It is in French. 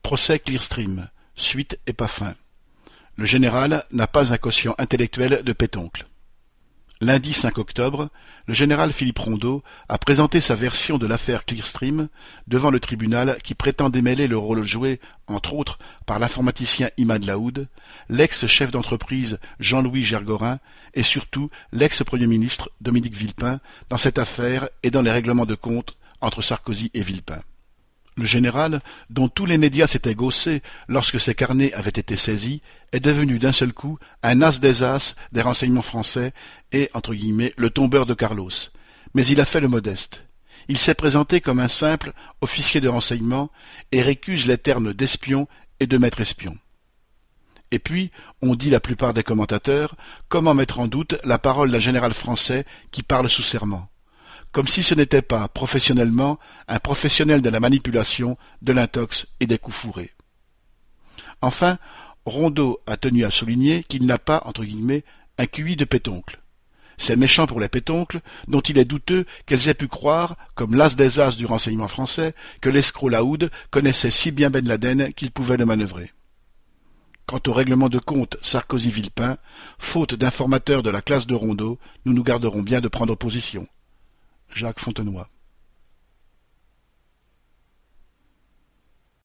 Procès Clearstream. Suite et pas fin. Le général n'a pas un quotient intellectuel de pétoncle. Lundi 5 octobre, le général Philippe Rondeau a présenté sa version de l'affaire Clearstream devant le tribunal qui prétend démêler le rôle joué, entre autres, par l'informaticien Imad Laoud, l'ex-chef d'entreprise Jean-Louis Gergorin et surtout l'ex-premier ministre Dominique Villepin dans cette affaire et dans les règlements de compte entre Sarkozy et Villepin. Le général, dont tous les médias s'étaient gaussés lorsque ses carnets avaient été saisis, est devenu d'un seul coup un as des as des renseignements français et, entre guillemets, le tombeur de Carlos. Mais il a fait le modeste. Il s'est présenté comme un simple officier de renseignement et récuse les termes d'espion et de maître espion. Et puis, on dit la plupart des commentateurs, comment mettre en doute la parole d'un général français qui parle sous serment? Comme si ce n'était pas, professionnellement, un professionnel de la manipulation, de l'intox et des coups fourrés. Enfin, Rondeau a tenu à souligner qu'il n'a pas, entre guillemets, un QI de pétoncle. C'est méchant pour les pétoncles, dont il est douteux qu'elles aient pu croire, comme l'as des as du renseignement français, que l'escroc Laoud connaissait si bien Ben Laden qu'il pouvait le manœuvrer. Quant au règlement de compte Sarkozy-Villepin, faute d'informateurs de la classe de Rondeau, nous nous garderons bien de prendre position. Jacques Fontenoy.